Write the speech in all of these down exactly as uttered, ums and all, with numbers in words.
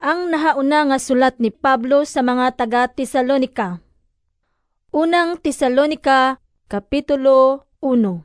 Ang nahauna nga sulat ni Pablo sa mga taga-Tesalonika. Unang Tesalonika, Kapitulo one.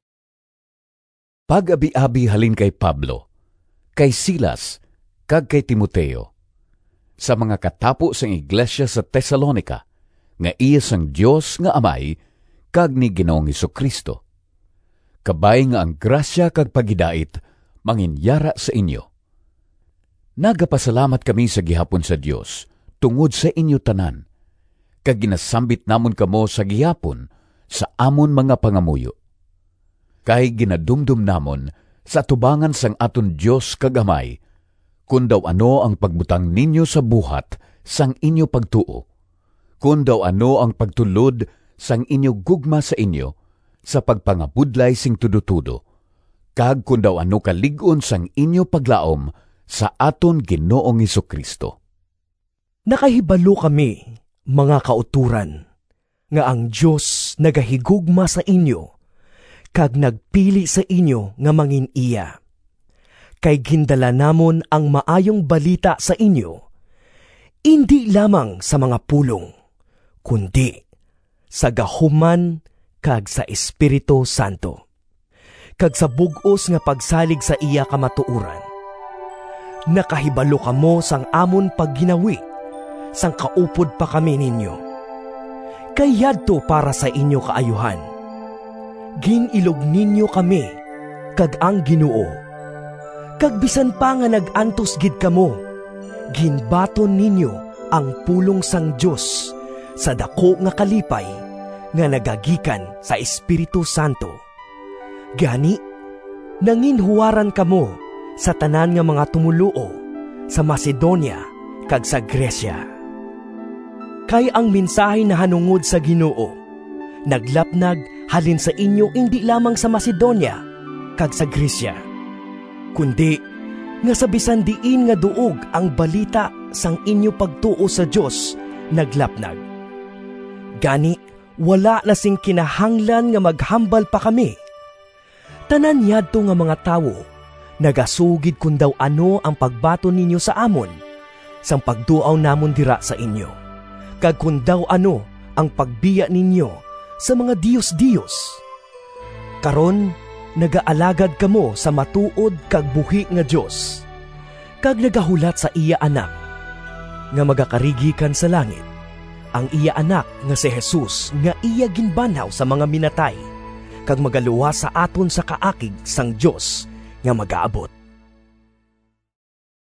Pag-abi-abi halin kay Pablo, kay Silas, kag kay Timoteo, sa mga katapo sang iglesia sa Tesalonika, nga iya sang Dios nga Amay, kag ni Ginoong Hesukristo. Kabay nga ang grasya kag pagidait, manginyara sa inyo. Nagapasalamat kami sa gihapon sa Dios, tungod sa inyo tanan, kag ginasambit namon kamo sa gihapon, sa amon mga pangamuyo. Kay ginadumdum namon sa tubangan sang aton Dios kagamay, kung daw ano ang pagbutang ninyo sa buhat sang inyo pagtuo, kung daw ano ang pagtulod sang inyo gugma sa inyo, sa pagpangabudlay sing tudo-tudo, kag kung daw ano kalig-on sang inyo paglaom sa aton Ginoong Hesukristo. Nakahibalo kami, mga kauturan, nga ang Diyos nagahigugma sa inyo, kag nagpili sa inyo nga mangin iya. Kay gindala namon ang maayong balita sa inyo, hindi lamang sa mga pulong, kundi sa gahuman kag sa Espiritu Santo, kag sa bug-os nga pagsalig sa iya kamatuuran. Nakahibalo kamo sang amon pagginawi, sang kaupod pa kami ninyo. Kay yadto para sa inyo kaayuhan. Ginilog ninyo kami, kag ang Ginoo. Kag bisan pa nga nag-antos gid kamo, ginbaton ninyo ang pulong sang Dios sa dako nga kalipay nga nagagikan sa Espiritu Santo. Gani, nanginhuwaran kamo sa tanan nga mga tumuluo sa Macedonia kag sa Gresya. Kay ang mensahe na hanungod sa Ginoo, naglapnag halin sa inyo hindi lamang sa Macedonia kag sa Gresya, kundi nga sa bisan diin nga duog ang balita sang inyo pagtuo sa Dios naglapnag. Gani, wala na sing kinahanglan nga maghambal pa kami. Tanan yadto nga mga tawo, nagasugid kung daw ano ang pagbato ninyo sa amon, sang pagduaw namon dira sa inyo, kag kung daw ano ang pagbiya ninyo sa mga Diyos-Diyos. Karon, nagaalagad kamo sa matuod kag buhi nga Diyos, kag nagahulat sa iya anak, nga magakarigikan sa langit, ang iya anak nga si Jesus nga iya ginbanhaw sa mga minatay, kag magaluwa sa aton sa kaakig sang Dios nga magaabot.